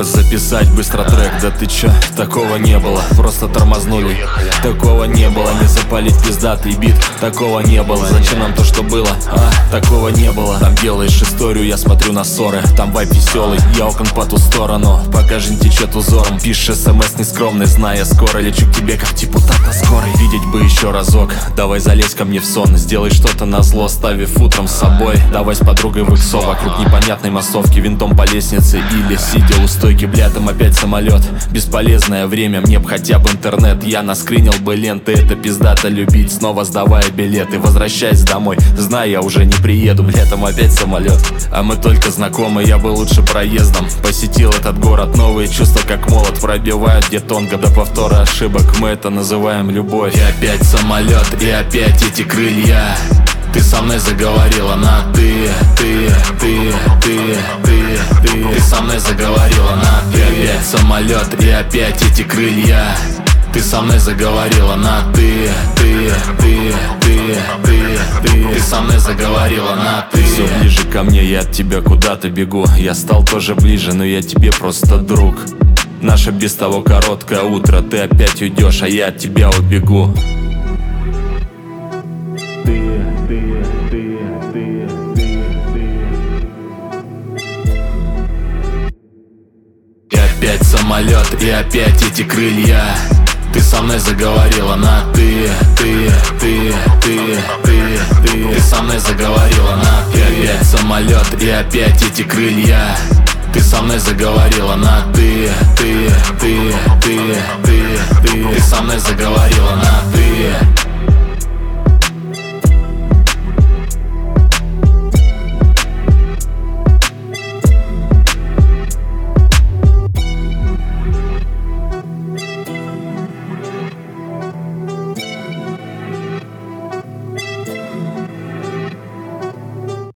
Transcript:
записать быстро трек. Да ты чё, такого не было, просто тормознули. Такого не было, не запалить пиздатый бит. Такого не было, зачем нам то, что было? Такого не было. Там делаешь историю, я смотрю на ссоры. Там вайб веселый, я окон по ту сторону. Пока жизнь течет узором, пишешь смс нескромный, зная скоро лечу к тебе, как депутат на скорой. Видеть бы еще разок, давай залезь ко мне в сон. Сделай что-то назло, ставив утром с собой. Давай с подругой в иксо, вокруг непонятной массовки. Винтом по лестнице или сидя у стойки. Бля, там опять самолет, бесполезное время. Мне б хотя бы интернет, я наскринил бы ленты. Это пиздато любить, снова сдавая билеты. Возвращаясь домой, зная, я уже не приеду. Бля, там опять самолет, а мы только знакомы. Я бы лучше проездом посетил этот город. Новые чувства как молот пробивают детонго. До повтора ошибок мы это называем любовь. И опять самолет, и опять эти крылья. Ты со мной заговорила на ты со мной заговорила на ты. И опять самолет, и опять эти крылья. Ты со мной заговорила на ты со мной заговорила на ты. Все ближе ко мне, я от тебя куда-то бегу. Я стал тоже ближе, но я тебе просто друг. Наше без того короткое утро. Ты опять уйдешь, а я от тебя убегу. И опять самолет, и опять эти крылья. Ты со мной заговорила на ты со мной заговорила на ты. И опять самолет, и опять эти крылья. Ты со мной заговорила на ты со мной заговорила на ты.